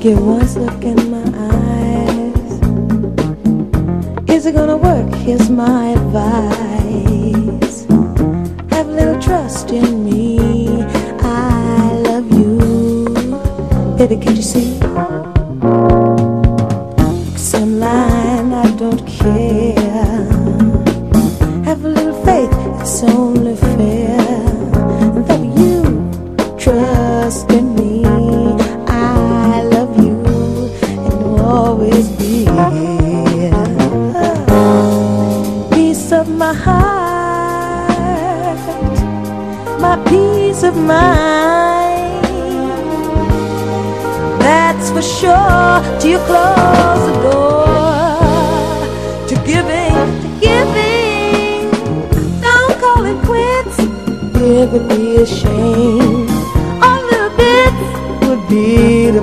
Give once look in my eyes. Is it gonna work? Here's my advice. Have a little trust in me. I love you. Baby, can't you see? Some line, I don't care. Have a little faith, it's only fair that you trust in me. I love you and will always be here. Peace of my heart, my peace of mind. That's for sure. Till you close the door to giving, don't call it quits. It would be a shame. A little bit would be the